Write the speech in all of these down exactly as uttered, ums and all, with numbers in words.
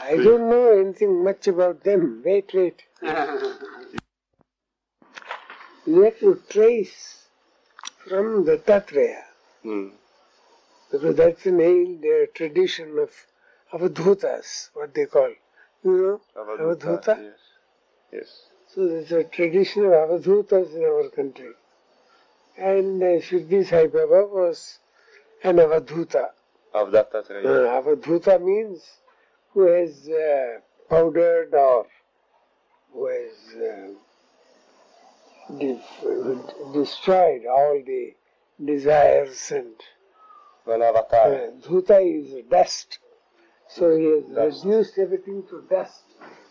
I don't know anything much about them. Wait, wait. You have to trace from the Dattatreya. Hmm. Because that's an old uh, tradition of Avadhutas, what they call. You know Avadhuta, Avadhuta? Yes. Yes. So there's a tradition of Avadhutas in our country. And uh, Shirdi Sai Baba was an Avadhuta. Of Dattatreya. Uh, Avadhuta means who has uh, powdered or who has uh, de- destroyed all the desires and An avatar. uh, Dhuta is dust. So he has Dust. reduced everything to dust.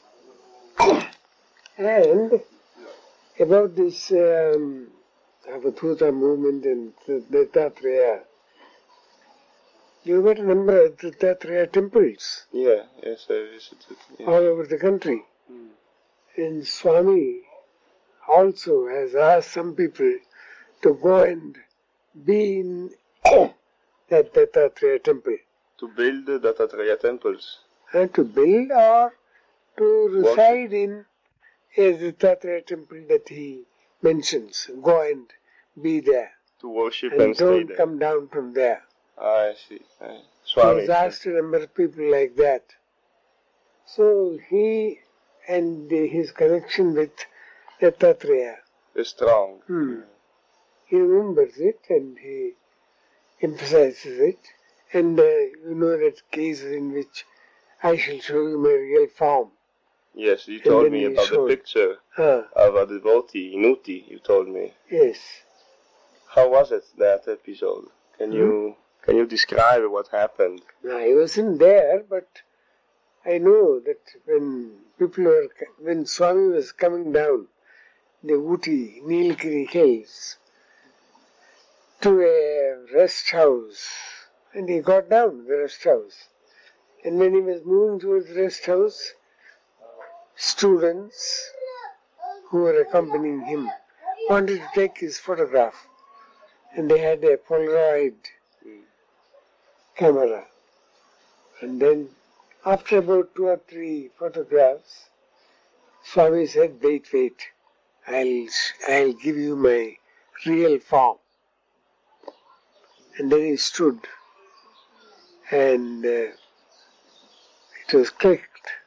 And about this um, Avadhuta movement and Dattatreya, you've got a number of Dattatreya temples Yeah, yes, I visited. Yeah. all over the country. Hmm. And Swami also has asked some people to go and be in that Dattatreya temple. To build the Dattatreya temples. And to build or to reside in a Dattatreya temple that he mentions. Go and be there. To worship and, And stay don't there. come down from there. Ah, I see. I, He Swami. has asked a number of people like that. So he and his connection with Dattatreya, is strong. hmm, he remembers it and he emphasizes it. And uh, you know that case in which I shall show you my real form. Yes, you And told then me he about showed. the picture Ah, of a devotee, Inuti, you told me. yes. How was it, that episode? Can Hmm? you can you describe what happened? I wasn't there, but I know that when people were, when Swami was coming down the Ooty, Nilgiri hills to a rest house, and he got down the rest house. And when he was moving towards the rest house, students who were accompanying him wanted to take his photograph. And they had a Polaroid camera. And then, after about two or three photographs, Swami said, wait, wait, I'll, I'll give you my real form. And then he stood, and uh, it was clicked.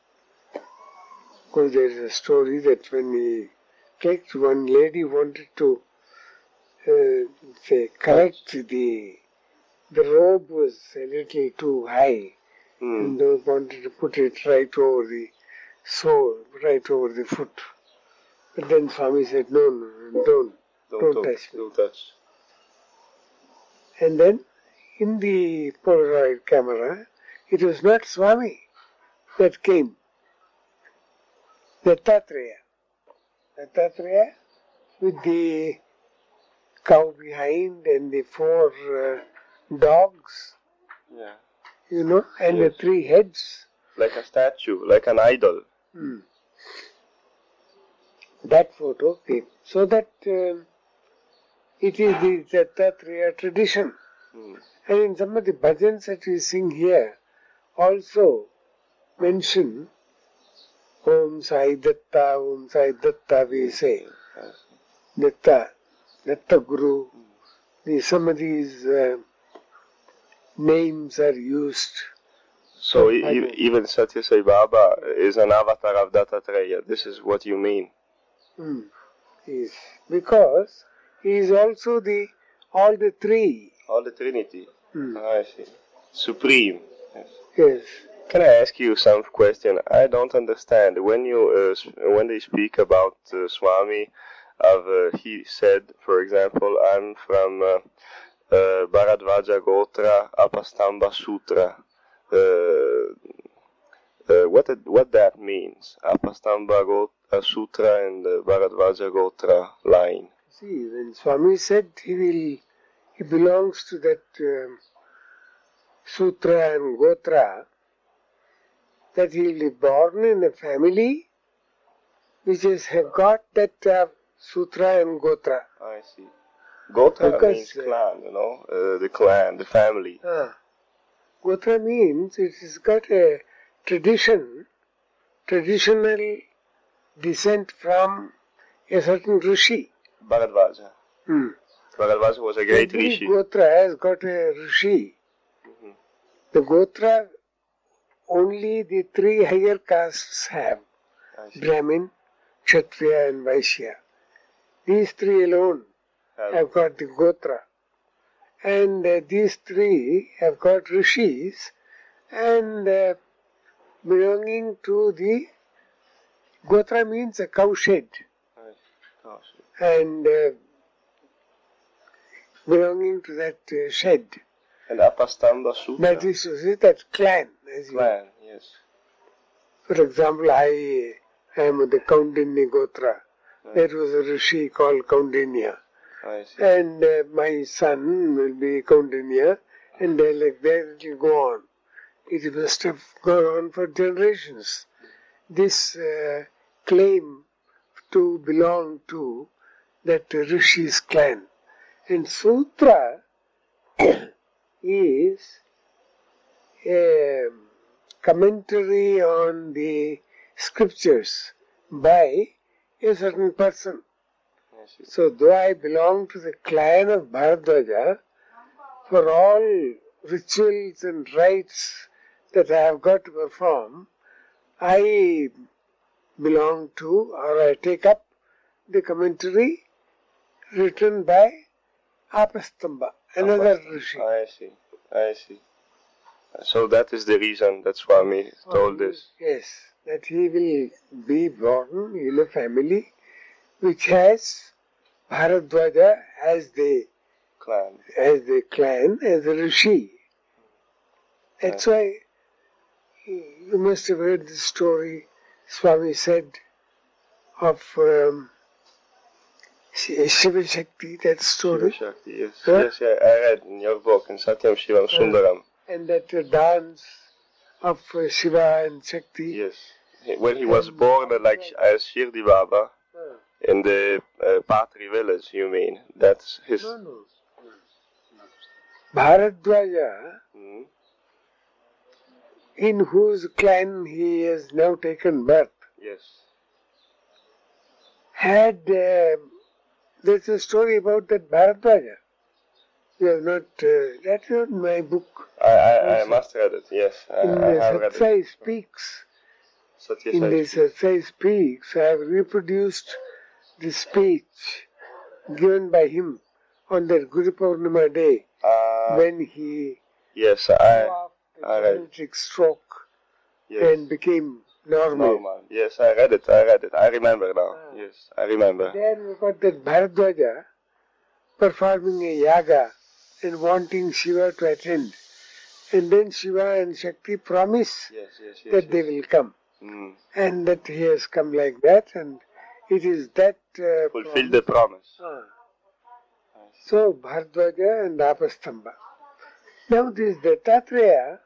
Because there is a story that when he clicked, one lady wanted to uh, say, correct the, the robe was a little too high. Hmm. And they wanted to put it right over the sole, right over the foot. But then Swami said, no, no, no, don't, Don't, don't touch, touch me. Don't touch. And then, in the Polaroid camera, it was not Swami that came. Dattatreya. Dattatreya with the cow behind and the four uh, dogs, Yeah. you know, and Yes. the three heads. Like a statue, like an idol. Hmm. That photo came. So that um, it is the Dattatreya tradition. Hmm. And in some of the bhajans that we sing here also mention Om Sai Datta, Om Sai Datta we say. Datta, Datta Guru. The, some of these uh, names are used. So I e- know. even Satya Sai Baba is an avatar of Dattatreya. This is what you mean. Hmm. Yes. Because he is also the all the three. All the Trinity. Hmm. Ah, I see. Supreme. Yes. Yes. Can I ask you some question? I don't understand. When you uh, s- when they speak about uh, Swami, of uh, he said, for example, I'm from uh, uh, Bharadvaja Gotra Apastamba Sutra. Uh, uh, what it, what that means? Apastamba Gotra Sutra and the Bharadvaja Gotra line. See, when Swami said he will, he belongs to that um, Sutra and Gotra, that he will be born in a family which has have got that uh, Sutra and Gotra. I see. Gotra Because, means uh, clan, you know, uh, the clan, the family. Ah. Gotra means it has got a tradition, traditional descent from a certain rishi. Bharadvaja. Hmm. Bharadvaja was a great Every rishi. Gotra has got a rishi. Mhm. The Gotra, only the three higher castes have. I see. Brahmin, Kshatriya and Vaishya. These three alone Have- have got the Gotra. And uh, these three have got rishis and uh, belonging to the Gotra means a cow shed. I see. Oh, shit. And uh, belonging to that uh, shed. And Apastamba Sutra. That is to say, that clan. As you, Clan, yes. for example, I am of the Kaundinya Gotra. There was a rishi called Kaundinya. I see. And uh, my son will be Kaundinya, and uh, like that it will go on. It must have gone on for generations. This uh, claim to belong to that rishi's clan. And Sutra is a commentary on the scriptures by a certain person. I see. So, though I belong to the clan of Bharadwaja, for all rituals and rites that I have got to perform, I belong to, or I take up, the commentary written by Apastamba, another rishi. I see. I see. So that is the reason that Swami told this. Yes, that he will be born in a family which has Bharadwaja as the Clan. as the clan, as a rishi. That's why you must have heard the story Swami said of um, Shiva Shakti, that story. Shiva Shakti, yes. Huh? Yes, yeah, I read in your book, in Satyam Shivam Sundaram. And that uh, dance of uh, Shiva and Shakti. Yes. When he was born uh, like as Shirdi Baba Uh, in the uh, Patri village, you mean? That's his. no, no. Bharadwaja, Hmm? in whose clan he has now taken birth, Yes. had. Uh, there's a story about that Bharadwaja. You have not. Uh, that's not my book. I, I, I Also, must read it, yes. I, in I the have read Satsai it. Speaks, Satya in the Sai. Satsai Speaks, I have reproduced the speech given by him on that Guru Purnima day Uh, when he yes, fell I. off the I read. paralytic stroke Yes. and became normal. Normal. Yes, I read it. I read it. I remember now. Ah. Yes, I remember. There we got that Bharadwaja performing a yaga and wanting Shiva to attend. And then Shiva and Shakti promise Yes, yes, yes. that they yes. will come. Mm. And that he has come like that, and it is that uh, Fulfill the promise. Ah. So Bharadwaja and Apastamba. Now this Dattatreya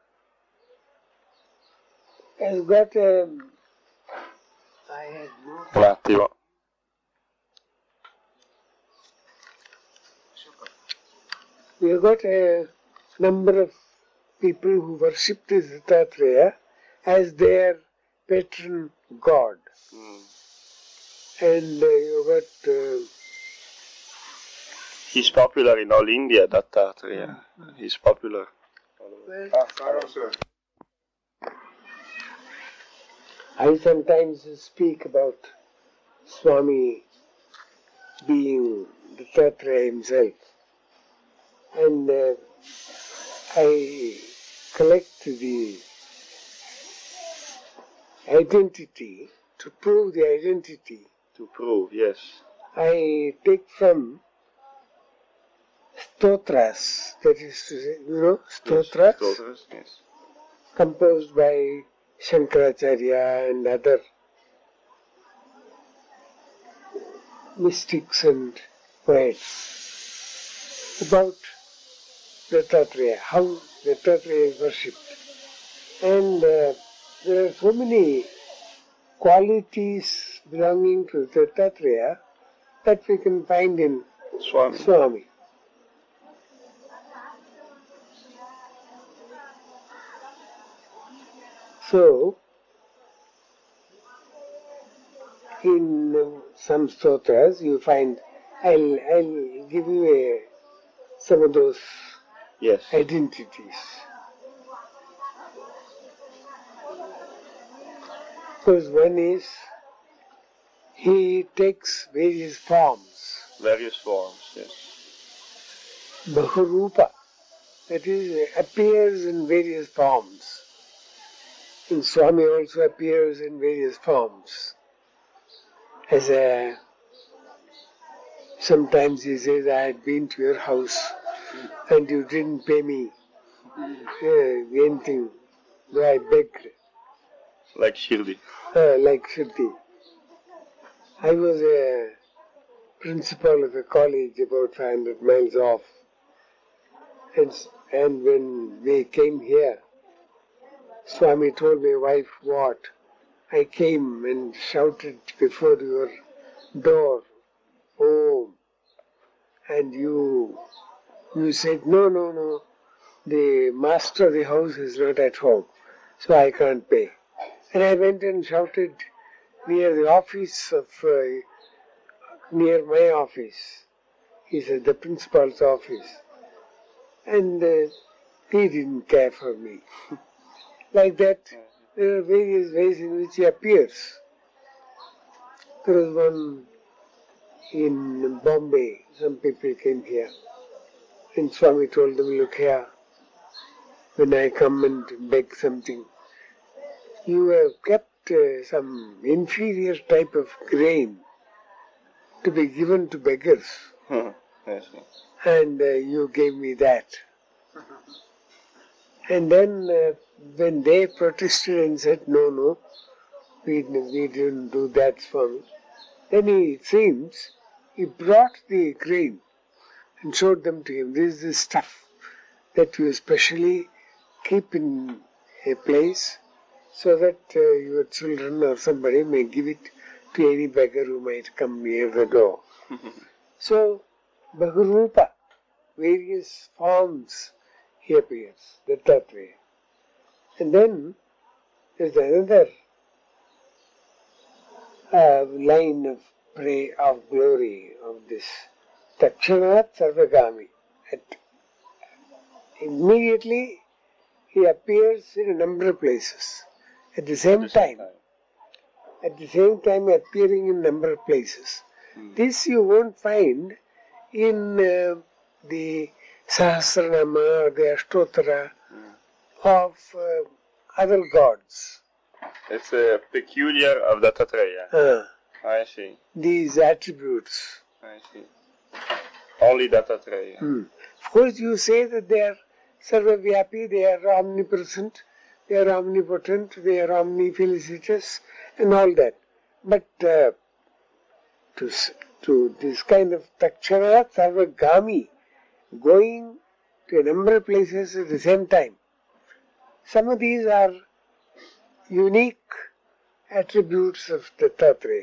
has got a. I had noted. Un attimo. We have got a number of people who worship this Dattatreya as their patron god. Mm. And uh, you got. Uh, He's popular in all India, Dattatreya. He's popular. well, Ah, I sometimes speak about Swami being Dattatreya himself. And uh, I collect the identity, to prove the identity, to prove, yes. I take from stotras, that is to say, you know, stotras, Yes, stotras, yes. composed by Shankaracharya and other mystics and poets about Dattatreya, how Dattatreya is worshipped. And uh, there are so many qualities belonging to Dattatreya that we can find in Swami. Swami. So, in some stotras you find, I'll, I'll give you a, some of those Yes. identities. Because one is, he takes various forms. Various forms, yes. Bahurupa, that is, appears in various forms. And Swami also appears in various forms. As a, sometimes he says, I had been to your house and you didn't pay me uh, anything, though I begged. Like Shirdi. Uh, like Shirdi. I was a principal of a college about five hundred miles off. And, and when we came here, Swami told my wife what? I came and shouted before your door, home. And you, you said, no, no, no, the master of the house is not at home, so I can't pay. And I went and shouted near the office of, uh, near my office. He said, the principal's office. And uh, he didn't care for me. Like that, there are various ways in which he appears. There was one in Bombay, some people came here. And Swami told them, look here, when I come and beg something, you have kept uh, some inferior type of grain to be given to beggars. Hmm. Yes, yes. And uh, you gave me that. And then uh, when they protested and said, no, no, we, we didn't do that, Swami, then he, it seems, he brought the grain and showed them to him. This is the stuff that you especially keep in a place so that uh, your children or somebody may give it to any beggar who might come near the door. So, Bahurupa, various forms he appears, Dattatreya. And then there's another uh, line of praise, of glory of this Takshanat Sarvagami. At, immediately he appears in a number of places. At the same, At the same time, time. at the same time appearing in a number of places. Hmm. This you won't find in uh, the Sahasranama or the Ashtotara Hmm. of uh, other gods. It's a peculiar of Dattatreya. Uh, I see. these attributes. I see. Only Dattatreya. Hmm. Of course, you say that they are Sarvavyapi, they are omnipresent, they are omnipotent, they are omnifelicitous, and all that. But uh, to, to this kind of Takshana, Sarvagami, going to a number of places at the same time, some of these are unique attributes of Dattatreya.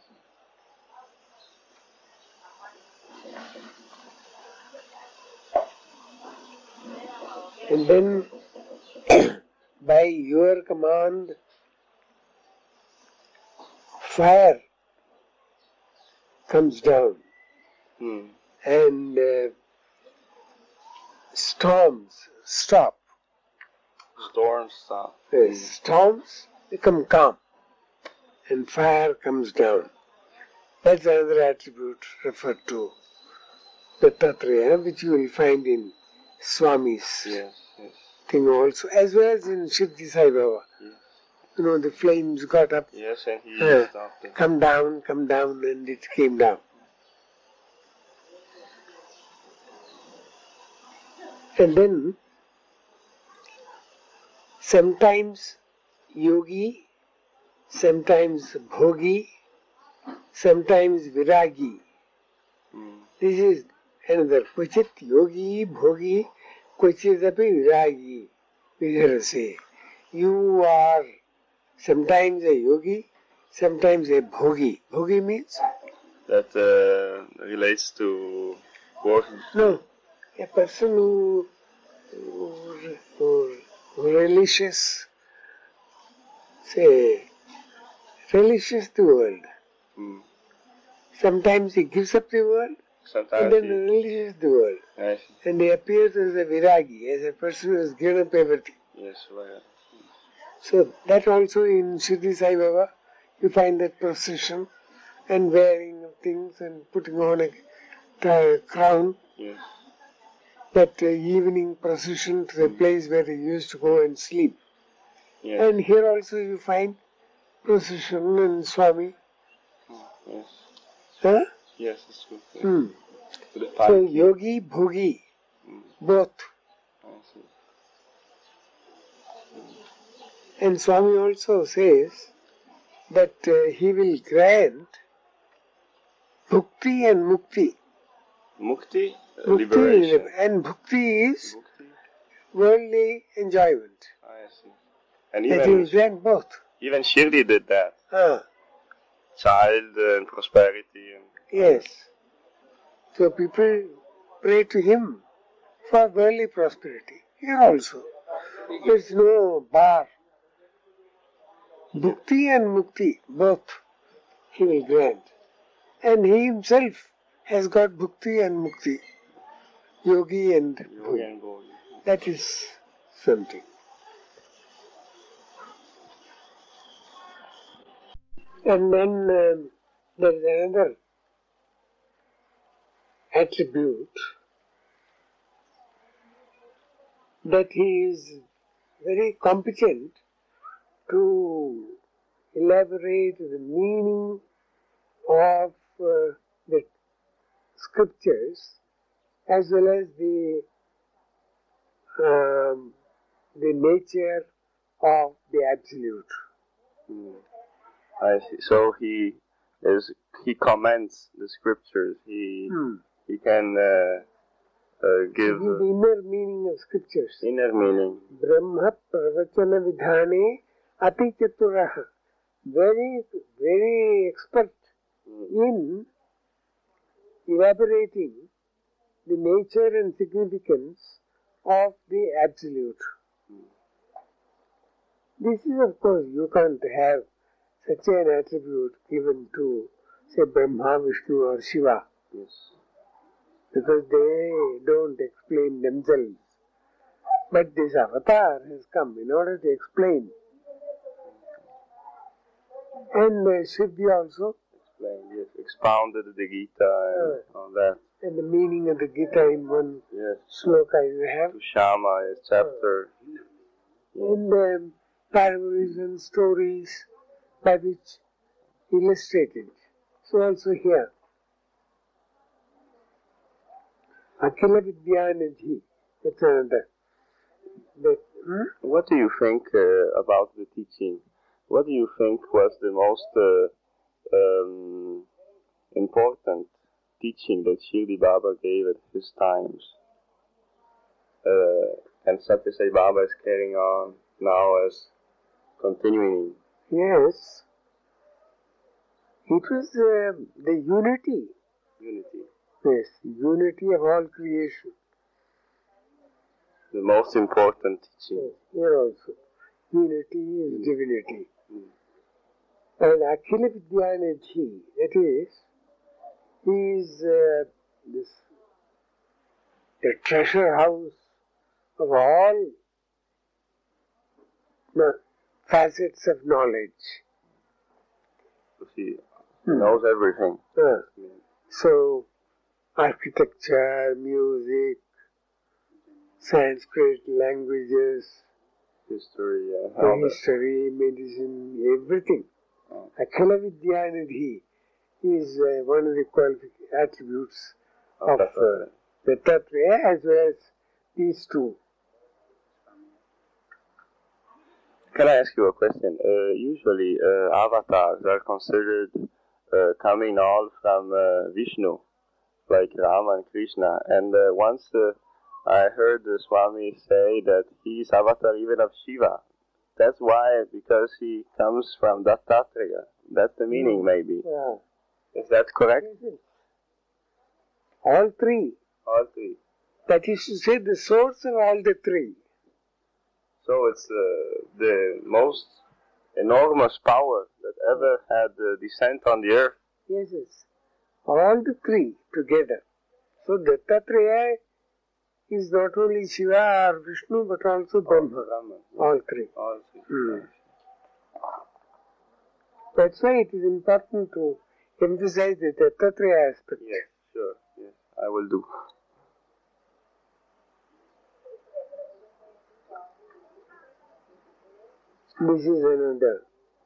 And then, by your command, fire comes down Hmm. and uh, storms stop. Storms stop. Uh, storms become calm and fire comes down. That's another attribute referred to Dattatreya, which you will find in Swami's Yes, yes. thing also, as well as in Siddhi Sai Baba. Yes. You know, the flames got up, Yes, and he Uh, stopped it. come down, come down, and it came down. And then, sometimes yogi, sometimes bhogi, sometimes viragi. Hmm. This is another. Kvachit yogi, bhogi, kvachitapi viragi. Viharase. You are sometimes a yogi, sometimes a bhogi. Bhogi means? That uh, relates to work. No. A person who, who, who, who relishes say, relishes the world. Mm. Sometimes he gives up the world, Sometimes and then he, relishes the world. I see. And he appears as a viragi, as a person who has given up everything. Yes, right. So that also in Shirdi Sai Baba, you find that procession and wearing of things and putting on a uh, crown. Yes. That uh, evening procession to the place where he used to go and sleep. Yes. And here also you find procession and Swami. Yes. Huh? Yes, it's good. Yes. Hmm. To the So palki. yogi, bhogi, Mm. both. I see. And Swami also says that uh, he will grant bhukti and mukti. Mukti, uh, Mukti liberation. and bhukti is Mukti. worldly enjoyment. I see. And That he will even grant both. even Shirdi did that. Ah, Child and prosperity. And, yes. So people pray to him for worldly prosperity. Here also. There is no bar. Bhukti and mukti, both he will grant. And he himself has got bhukti and mukti. Yogi and Yogi bhogi. and Bhogi. That is something. And then um, there is another attribute that he is very competent to elaborate the meaning of uh, the scriptures as well as the um, the nature of the absolute. Mm. I see. So he is he comments the scriptures. He Hmm. he can uh, uh, give Give the inner meaning of scriptures. inner meaning. Brahma pravachana vidhane ati chaturaha. Very, very expert in elaborating the nature and significance of the absolute. This is, of course, you can't have such an attribute given to, say, Brahma, Vishnu or Shiva, Yes. because they don't explain themselves. But this avatar has come in order to explain. And uh, Siddhi also, Explained, yes. Expounded the Gita and all that. and the meaning of the Gita in one Yes. sloka you have. To Shama, his chapter. And um, parables and stories by which illustrated. So also here, Akhila Vidyanidhi, that's another. That, hmm? What do you think uh, about the teaching? What do you think was the most uh, um, important teaching that Shirdi Baba gave at his times? Uh, and Satya Sai Baba is carrying on now as continuing. Yes, it was uh, the unity. Unity. Yes, unity of all creation. The most important teaching. Yes, here also. Unity is divinity. Mm. And Akhila Vidyanidhi, that is, is uh, this, the treasure house of all the facets of knowledge. He Hmm. knows everything. Uh, so, architecture, music, Sanskrit, languages, History, uh, the all that. history, medicine, everything. Oh. Akhila Vidyanidhi is uh, one of the qualific- attributes Of of that, uh, the Tattva as well as these two. Can I ask you a question? Uh, usually, uh, avatars are considered uh, coming all from uh, Vishnu, like Rama and Krishna. And uh, once uh, I heard the Swami say that he's avatar even of Shiva. That's why, because he comes from Dattatreya. That's the meaning, maybe. Yeah. Is that correct? All three. All three. That is to say, the source of all the three. So it's uh, the most enormous power that ever had uh, descent on the earth. Yes, yes. All the three together. So Dattatreya is not only Shiva or Vishnu but also Brahma. Brahman. All three. All three. Hmm. That's why it is important to emphasize the Dattatreya aspect. Yes, sure. Yes, I will do. This is another.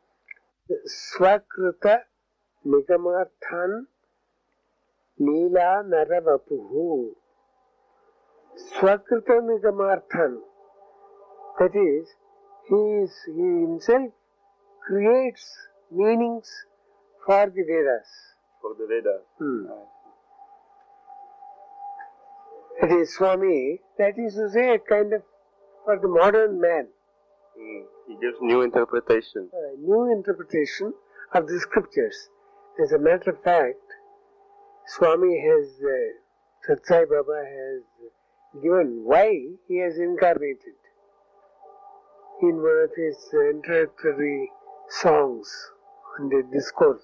Swakrita Nigamarthan Leela Naravapuhu. Swakrita Nigamarthan. That is, he is he himself creates meanings for the Vedas. For the Vedas. Hmm. That is Swami, that is to say, a kind of for the modern man. Mm. He gives new interpretation. A new interpretation of the scriptures. As a matter of fact, Swami has, uh, Sat Sai Baba has given why he has incarnated in one of his uh, introductory songs on the discourses.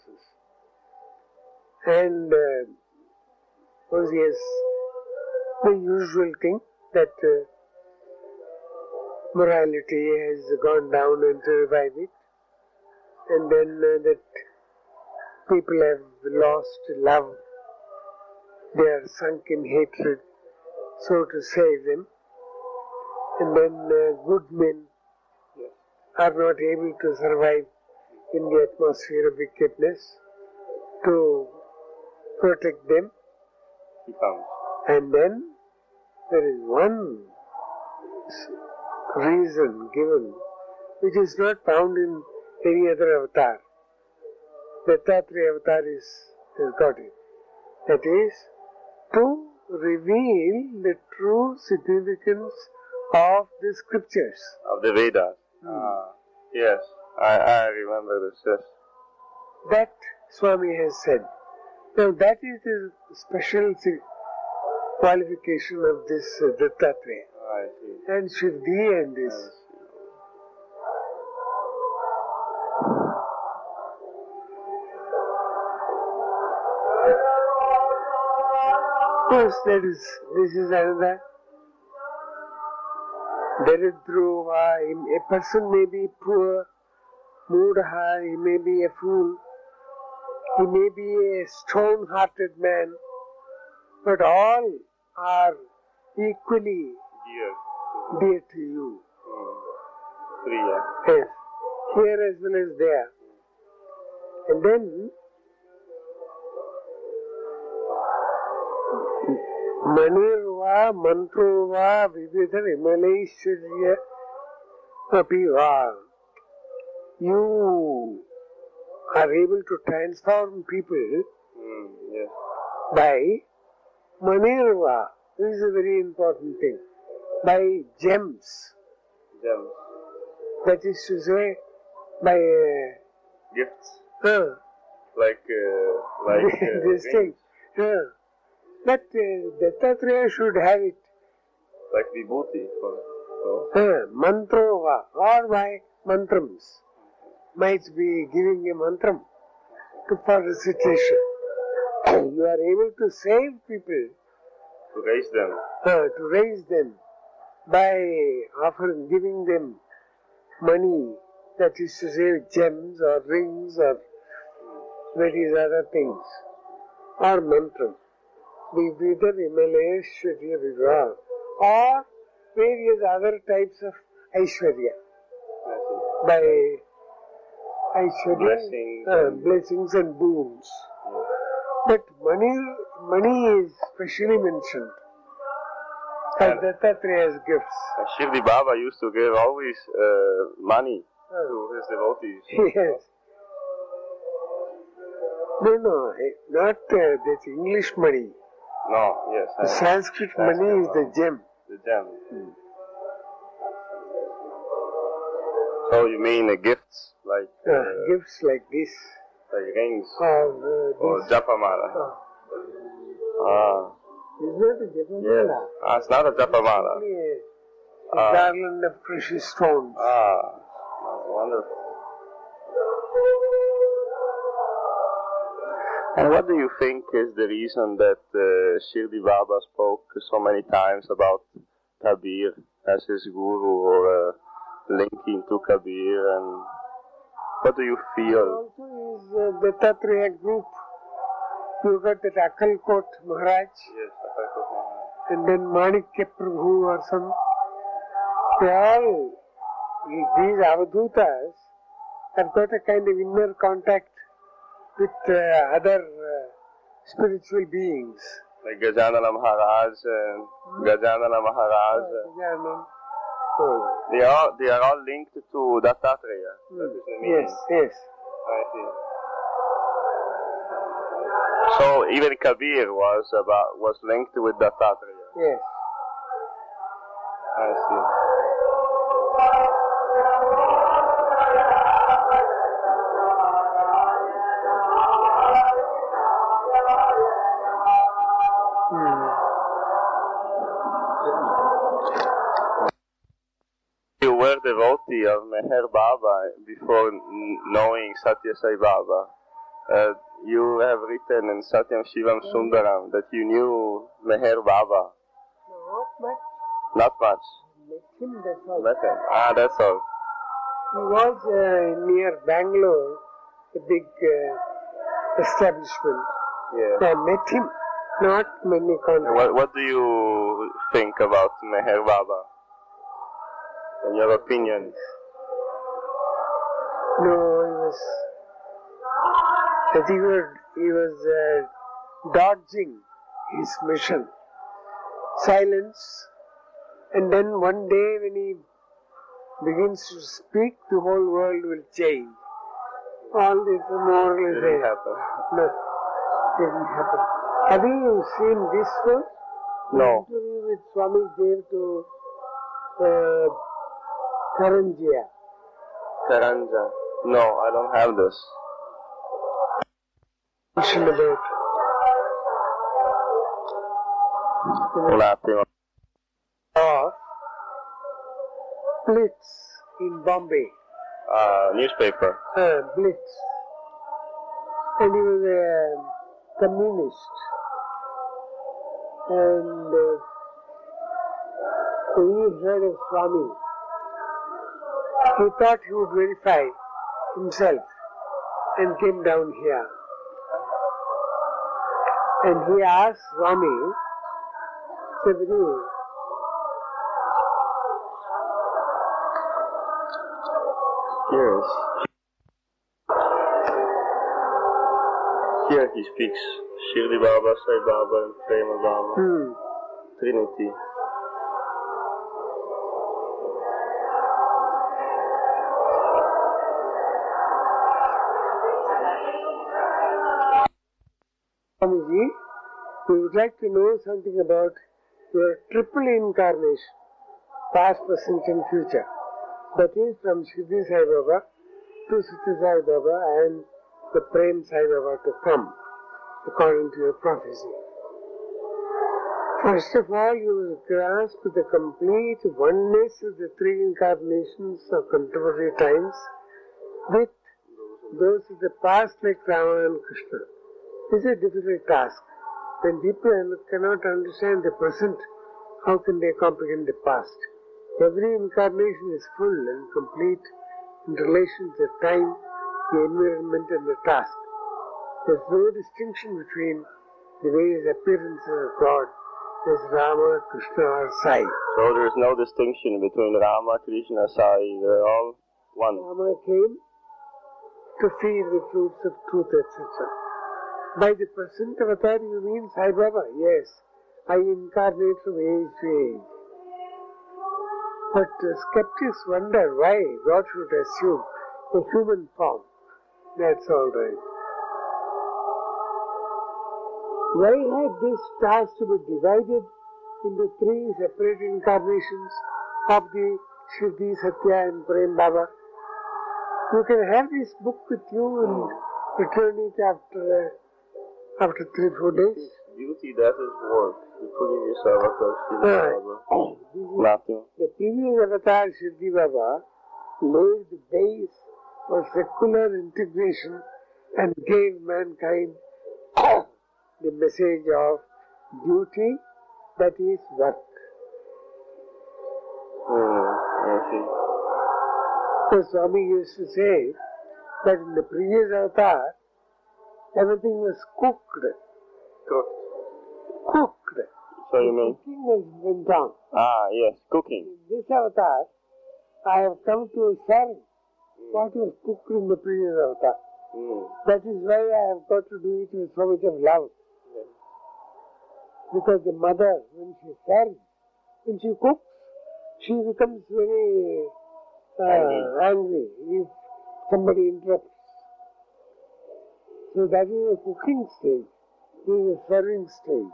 And uh, course he has the usual thing that uh, morality has gone down and to revive it, and then uh, that people have lost love, they are sunk in hatred, so to save them, and then uh, good men are not able to survive in the atmosphere of wickedness, to protect them. He comes. And then there is one reason given which is not found in any other avatar. Dattatreya avatar is, has got it. That is to reveal the true significance of the scriptures. Of the Vedas. Hmm. Ah, yes, I, I remember this, yes. That Swami has said. Now that is the special qualification of this uh, Dattatreya. I see. And Shivdi and this. I see. Of course, that is, this is another. Daridruva, a person may be poor, Mudha, he may be a fool, he may be a stone-hearted man, but all are equally Dear. dear to you. Hmm. Three, yeah. Yes, here as well as there. And then Manirva, Mantrova, Vividha, Vimaleshwarya, Apiva. You are able to transform people Hmm. Yes. by Manirva. This is a very important thing. By gems. Gems. That is to say, by uh, Gifts. uh, Like, uh, like uh, this thing. rings. Uh, but uh, Dattatreya should have it. Like vibhuti. For, so. Uh, Mantrova, or by mantrams. Might be giving a mantram to for recitation. You are able to save people, To raise them. uh, to raise them by offering, giving them money, that is to say gems or rings or various other things, or mantram. Vividha Vimaleshwarya Vivaha, or various other types of Aishwarya. I see. By Aishwarya, Blessings uh, and- blessings and boons. Yes. But money, money is specially mentioned as And- Dattatreya's gifts. And Shivdi Baba used to give always uh, money Uh, to his devotees. yes. No, no, eh, not uh, this English money. No, yes. The I- Sanskrit money is the gem. The gem. So you mean uh, gifts like uh, Uh, gifts like this, like rings or uh, or this. japamala? Uh, Ah, is not a yes. japamala. Ah, it's not a japamala. Simply a, a Ah. garland of precious stones. Ah, wonderful. And what do you think is the reason that uh, Shirdi Baba spoke so many times about Kabir as his guru, or uh, linking to Kabir, and what do you feel? Also is uh, the Dattatreya group. You got that Akkalkot Maharaj. Yes, Akkalkot Maharaj. And then Manikya Prabhu or some. They all, these Avadutas have got a kind of inner contact with uh, other uh, spiritual beings. Like Gajanana Maharaj and hmm? Gajanana Maharaj. Oh, Gajanana. Oh. They are they are all linked to Dattatreya. Hmm. That is the meaning. Yes, yes. I see. So even Kabir was about was linked with Dattatreya. Yes. I see. You were devotee of Meher Baba before knowing Satya Sai Baba. Uh, you have written in Satyam Shivam Sundaram that you knew Meher Baba. Not much. Not much. Met him, that's all. Met him. Ah, that's all. He was uh, near Bangalore, a big uh, establishment. Yeah. I met him. Not many contacts. What, what do you think about Meher Baba? In your opinion? No, he was. I think he was, he was uh, dodging his mission. Silence. And then one day when he begins to speak, the whole world will change. All this moral is didn't happen. No, didn't happen. Have you seen this one? No. The interview with Swami gave to uh, Karanjia. Karanja. No, I don't have this. Mention about Laughing. of Blitz in Bombay. Uh, newspaper. Uh, Blitz. And he was a communist. And uh, when he heard of Swami, he thought he would verify himself and came down here. And he asked Swami, Sabri, Here is. Here he speaks. Shirdi Baba, Sai Baba, and Prema Baba. hmm, Trinity. Swamiji, we would like to know something about your triple incarnation, past, present and future. That is from Shirdi Sai Baba to Satya Sai Baba and the Prem Sai Baba to come, according to your prophecy. First of all, you will grasp the complete oneness of the three incarnations of contemporary times with those of the past like Rama and Krishna. This is a difficult task. When people cannot understand the present, how can they comprehend the past? Every incarnation is full and complete in relation to the time, the environment and the task. There is no distinction between the various appearances of God as Rama, Krishna or Sai. So there is no distinction between Rama, Krishna, Sai. They're all one. Rama came to feed the fruits of truth, et cetera. By the present avatar you mean Sai Baba? Yes. I incarnate from age to age. But uh, skeptics wonder why God should assume a human form. That's all right. Why had this task to be divided into three separate incarnations of the Shirdi, Satya and Prem Baba? You can have this book with you and return it after uh, after three, four days. Beauty, that is work. The previous avatar, Shirdi Baba. Matthew. The previous avatar, Shirdi Baba, laid the base for secular integration and gave mankind the message of duty, that is work. Mm, I see. So Swami used to say that in the previous avatar, everything was cooked. Cook. Cooked. So you The mean? cooking was went down. Ah, yes, cooking. In this avatar, I have come to serve what was cooked in the previous avatar. Mm. That is why I have got to do it with so much of love. Yes. Because the mother, when she serves, when she cooks, she becomes very uh, Angry. angry if somebody interrupts. So that is a cooking stage. This is a serving stage.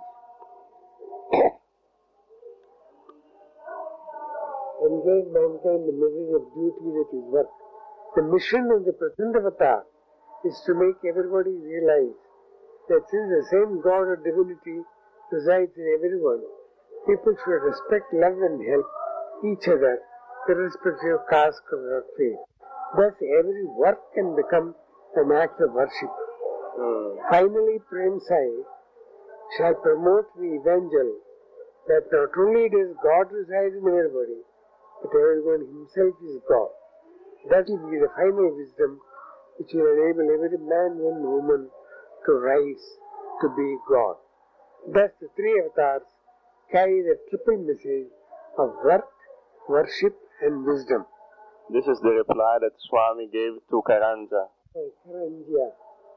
And gave mankind the message of duty, that is work. The mission of the present avatar is to make everybody realize that since the same God or divinity resides in everyone, people should respect, love and help each other, irrespective of caste or faith. Thus every work can become an act of worship. Mm. Finally, Prem Sai shall promote the evangel that not only does God reside in everybody, but everyone himself is God. That will be the final wisdom which will enable every man and woman to rise to be God. Thus the three avatars carry the triple message of work, worship and wisdom. This is the reply that Swami gave to Karanja. Karanja.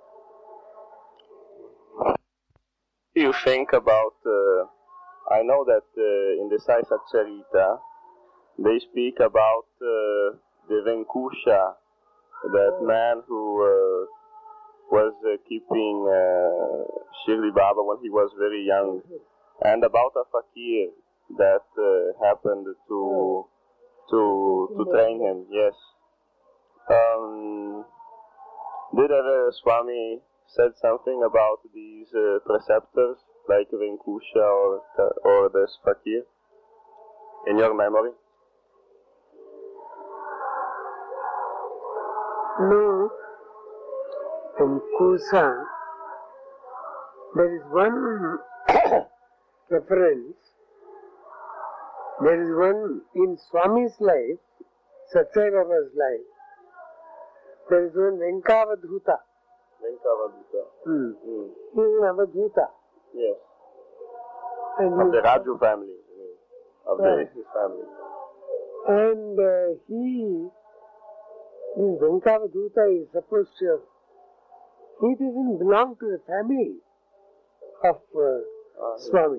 You think about, uh, I know that uh, in the Sai Satcharita, they speak about uh, the Venkusha, that man who uh, was uh, keeping uh, Shirdi Baba when he was very young, and about a fakir that uh, happened to to to train him. Yes. Um, did ever Swami said something about these uh, preceptors like Venkusha or or this fakir in your memory? No. In Kusa, there is one reference, there is one in Swami's life, Satsai Baba's life, there is one Venkavadhuta. Venkavadhuta. Hmm. Mm. He is an Avadhuta. Yes. And Of he- the Raju family. I mean, of the, Right. his family. And uh, he, this Venkavadhuta is supposed to have, he doesn't belong to the family of uh, Ah, Swami.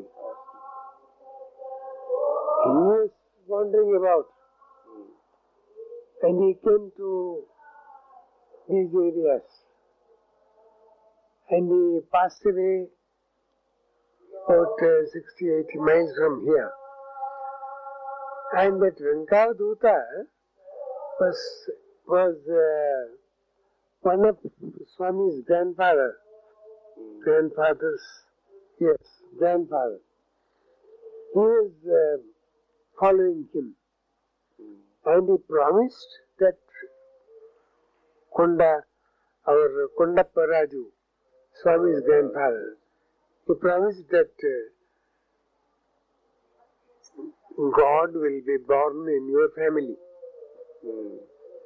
He was wandering about and he came to these areas and he passed away about uh, sixty, eighty miles from here. And that Venkavadhuta was, was uh, one of Swami's grandfather, grandfather's, yes, grandfather. He was uh, following him. And he promised that Konda, our Kondappa Raju, Swami's grandfather, he promised that uh, God will be born in your family. Mm.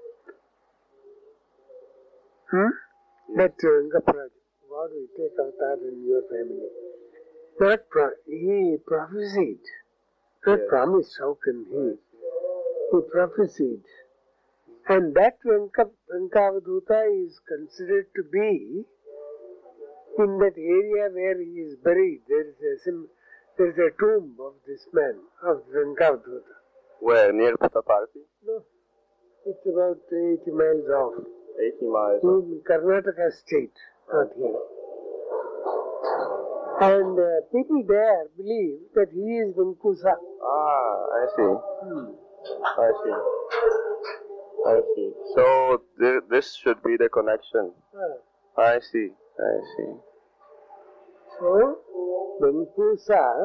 Hmm? That uh, Kondappa Raju, God will take avatar in your family. Not pro- he prophesied, not Yes. promised, how can he? He prophesied. And that Venka, Venkavadhuta is considered to be in that area where he is buried. There is a, sim, there is a tomb of this man, of Venkavadhuta. Where? Near Puttaparthi? No, it's about eighty miles off. eighty miles. In Karnataka state, not here. And uh, people there believe that he is Venkusa. Ah, I see. Hmm. I see. I see. So th- this should be the connection. Ah. I see. I see. So, Venkusa,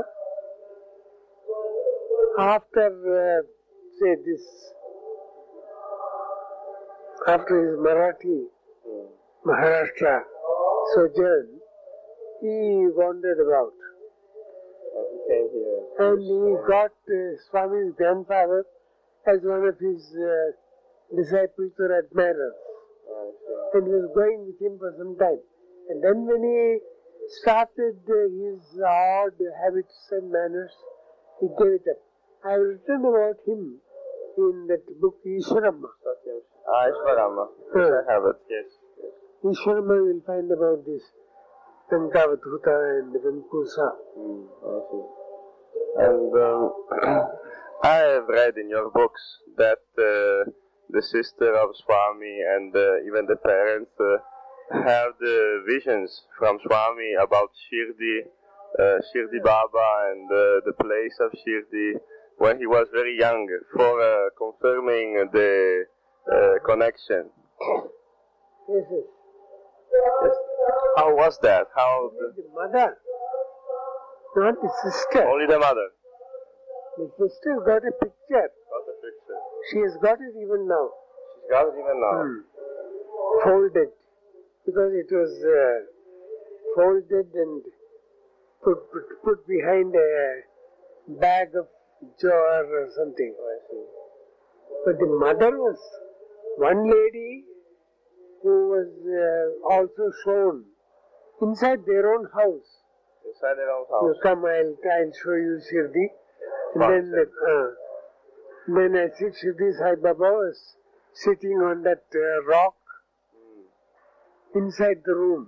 after, uh, say, this after his Marathi, Mm. Maharashtra sojourn, he wandered about. And he came here. And he got uh, Swami's grandfather as one of his uh, disciples or admirers. I see. And he was going with him for some time. And then when he started uh, his odd habits and manners, he gave it up. I have written about him in that book Ishwarama. Ah, Ishwarama. Yes, I have it. Yes. yes. Ishwarama will find about this Tankavathuta and Vankusa. Mm, I see. And um, I have read in your books that uh, the sister of Swami and uh, even the parents uh, have the visions from Swami about Shirdi, uh, Shirdi Baba and uh, the place of Shirdi when he was very young for uh, confirming the uh, connection. Yes, yes. Yes. How was that? How the, The mother, not the sister. only the mother The sister got a picture. got the picture. She has got it even now. She's got it even now. Hmm. Folded. Because it was uh, folded and put, put, put behind a bag of jar or something. I see. But the mother was one lady who was uh, also shown inside their own house. Inside their own You house. come, I'll, I'll show you Shirdi. And Fine, then, uh, then I see Shirdi Sai Baba was sitting on that uh, rock inside the room.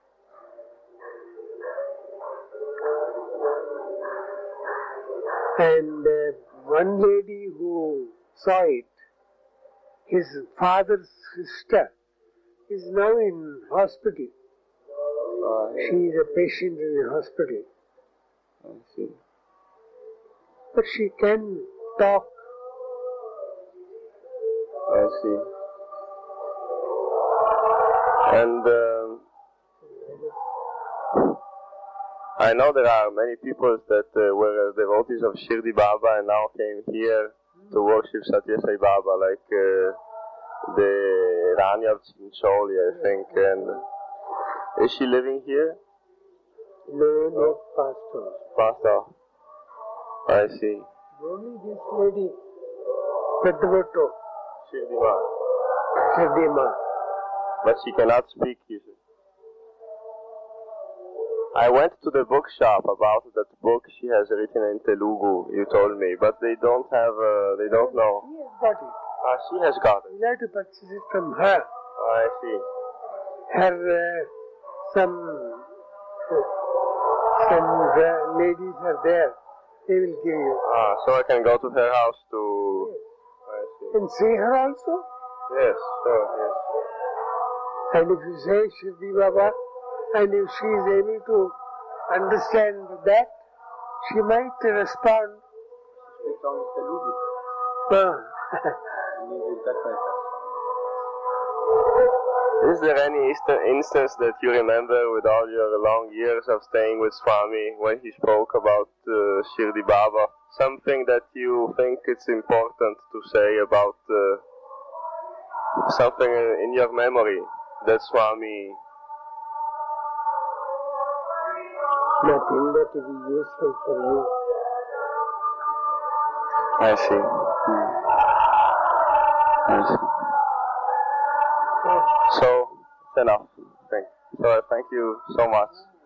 And uh, one lady who saw it, his father's sister, is now in hospital. Ah, She is a patient in the hospital. I see. But she can talk. I see. And um, I know there are many people that uh, were devotees of Shirdi Baba and now came here to worship Satya Sai Baba, like uh, the Rani of Chincholi, I think. And is she living here? No, not passed on. Passed off. I see. Only this lady, Pedrato, Shirdi Baba. Shardima. But she cannot speak, you see. I went to the bookshop about that book she has written in Telugu, you told me, but they don't have, uh, they don't know. She has got it. Ah, she has got it. You have to purchase it from her. I see. Her, uh, some, some uh, ladies are there. They will give you. Ah, so I can go to her house to... I see. And see her also. Yes, sure, yes. And if you say Shirdi Baba, and if she is able to understand that, she might respond. Ah. Is there any insta- instance that you remember with all your long years of staying with Swami when he spoke about uh, Shirdi Baba? Something that you think it's important to say about uh, something in your memory that Swami... Nothing that will be useful for you. I see. Hmm. I see. So, So, it's enough. Thank, so I thank you so much.